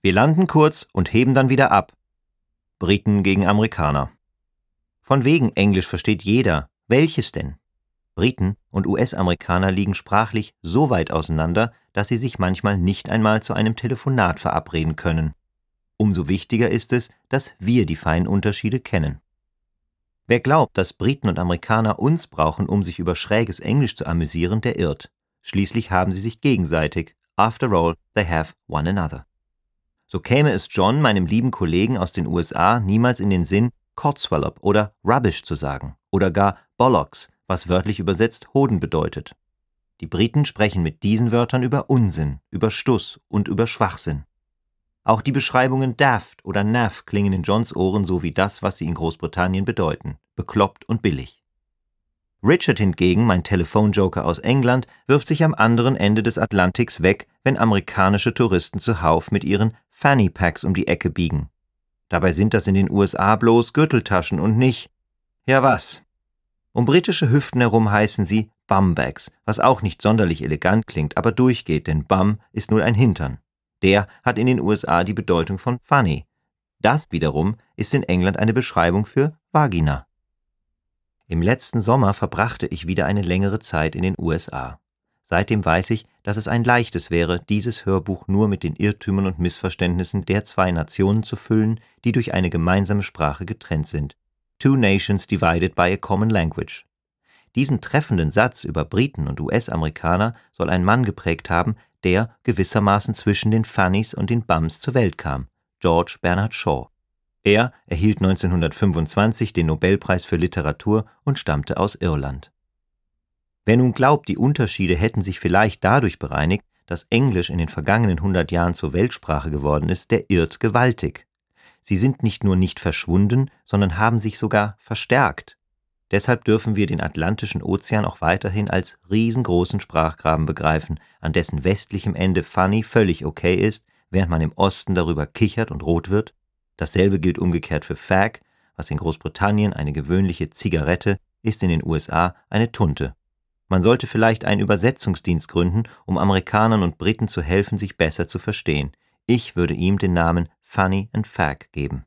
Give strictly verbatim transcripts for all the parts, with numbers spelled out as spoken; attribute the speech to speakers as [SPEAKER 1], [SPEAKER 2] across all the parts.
[SPEAKER 1] Wir landen kurz und heben dann wieder ab. Briten gegen Amerikaner. Von wegen Englisch versteht jeder. Welches denn? Briten und U S-Amerikaner liegen sprachlich so weit auseinander, dass sie sich manchmal nicht einmal zu einem Telefonat verabreden können. Umso wichtiger ist es, dass wir die feinen Unterschiede kennen. Wer glaubt, dass Briten und Amerikaner uns brauchen, um sich über schräges Englisch zu amüsieren, der irrt. Schließlich haben sie sich gegenseitig. After all, they have one another. So käme es John, meinem lieben Kollegen aus den U S A, niemals in den Sinn, Codswallop oder Rubbish zu sagen oder gar Bollocks, was wörtlich übersetzt Hoden bedeutet. Die Briten sprechen mit diesen Wörtern über Unsinn, über Stuss und über Schwachsinn. Auch die Beschreibungen daft oder naff klingen in Johns Ohren so wie das, was sie in Großbritannien bedeuten, bekloppt und billig. Richard hingegen, mein Telefonjoker aus England, wirft sich am anderen Ende des Atlantiks weg, wenn amerikanische Touristen zuhauf mit ihren Fanny Packs um die Ecke biegen. Dabei sind das in den U S A bloß Gürteltaschen und nicht, ja was? Um britische Hüften herum heißen sie Bumbags, was auch nicht sonderlich elegant klingt, aber durchgeht, denn Bum ist nur ein Hintern. Der hat in den U S A die Bedeutung von funny. Das wiederum ist in England eine Beschreibung für Vagina. Im letzten Sommer verbrachte ich wieder eine längere Zeit in den U S A. Seitdem weiß ich, dass es ein leichtes wäre, dieses Hörbuch nur mit den Irrtümern und Missverständnissen der zwei Nationen zu füllen, die durch eine gemeinsame Sprache getrennt sind. Two nations divided by a common language. Diesen treffenden Satz über Briten und U S-Amerikaner soll ein Mann geprägt haben, der gewissermaßen zwischen den Fannys und den Bums zur Welt kam, George Bernard Shaw. Er erhielt neunzehnhundertfünfundzwanzig den Nobelpreis für Literatur und stammte aus Irland. Wer nun glaubt, die Unterschiede hätten sich vielleicht dadurch bereinigt, dass Englisch in den vergangenen hundert Jahren zur Weltsprache geworden ist, der irrt gewaltig. Sie sind nicht nur nicht verschwunden, sondern haben sich sogar verstärkt. Deshalb dürfen wir den Atlantischen Ozean auch weiterhin als riesengroßen Sprachgraben begreifen, an dessen westlichem Ende funny völlig okay ist, während man im Osten darüber kichert und rot wird. Dasselbe gilt umgekehrt für Fag, was in Großbritannien eine gewöhnliche Zigarette ist, in den U S A eine Tunte. Man sollte vielleicht einen Übersetzungsdienst gründen, um Amerikanern und Briten zu helfen, sich besser zu verstehen. Ich würde ihm den Namen Funny and Fag geben.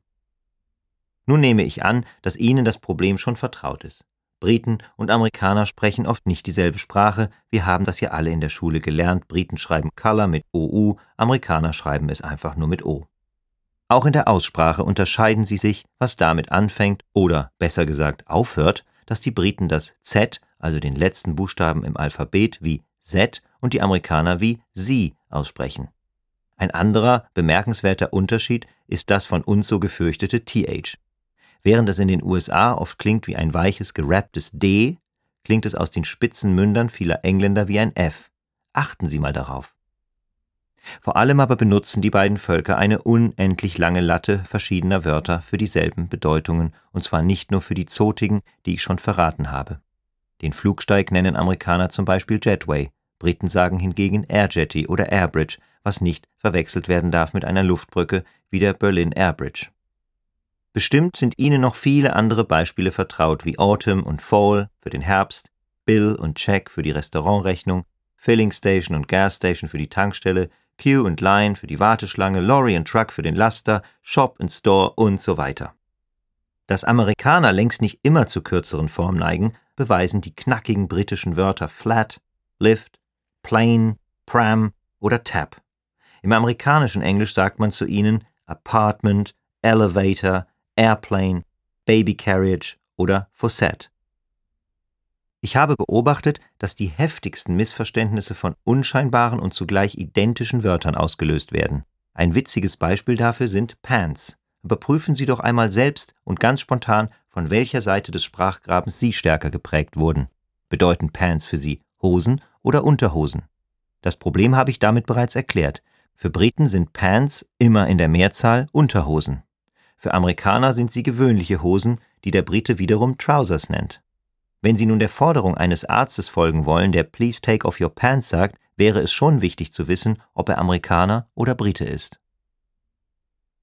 [SPEAKER 1] Nun nehme ich an, dass Ihnen das Problem schon vertraut ist. Briten und Amerikaner sprechen oft nicht dieselbe Sprache, wir haben das ja alle in der Schule gelernt, Briten schreiben Color mit O U, Amerikaner schreiben es einfach nur mit O. Auch in der Aussprache unterscheiden sie sich, was damit anfängt oder, besser gesagt, aufhört, dass die Briten das Z, also den letzten Buchstaben im Alphabet, wie Z und die Amerikaner wie Sie aussprechen. Ein anderer, bemerkenswerter Unterschied ist das von uns so gefürchtete T H. Während es in den U S A oft klingt wie ein weiches, gerapptes D, klingt es aus den spitzen Mündern vieler Engländer wie ein F. Achten Sie mal darauf. Vor allem aber benutzen die beiden Völker eine unendlich lange Latte verschiedener Wörter für dieselben Bedeutungen, und zwar nicht nur für die zotigen, die ich schon verraten habe. Den Flugsteig nennen Amerikaner zum Beispiel Jetway, Briten sagen hingegen Airjetty oder Airbridge, was nicht verwechselt werden darf mit einer Luftbrücke wie der Berlin Airbridge. Bestimmt sind Ihnen noch viele andere Beispiele vertraut, wie Autumn und Fall für den Herbst, Bill und Check für die Restaurantrechnung, Filling Station und Gas Station für die Tankstelle, Queue und Line für die Warteschlange, Lorry und Truck für den Laster, Shop und Store und so weiter. Dass Amerikaner längst nicht immer zu kürzeren Formen neigen, beweisen die knackigen britischen Wörter Flat, Lift, Plane, Pram oder Tap. Im amerikanischen Englisch sagt man zu ihnen Apartment, Elevator, Airplane, Baby Carriage oder Fossette. Ich habe beobachtet, dass die heftigsten Missverständnisse von unscheinbaren und zugleich identischen Wörtern ausgelöst werden. Ein witziges Beispiel dafür sind Pants. Überprüfen Sie doch einmal selbst und ganz spontan, von welcher Seite des Sprachgrabens Sie stärker geprägt wurden. Bedeuten Pants für Sie Hosen oder Unterhosen? Das Problem habe ich damit bereits erklärt. Für Briten sind Pants immer in der Mehrzahl Unterhosen. Für Amerikaner sind sie gewöhnliche Hosen, die der Brite wiederum Trousers nennt. Wenn Sie nun der Forderung eines Arztes folgen wollen, der Please take off your pants sagt, wäre es schon wichtig zu wissen, ob er Amerikaner oder Brite ist.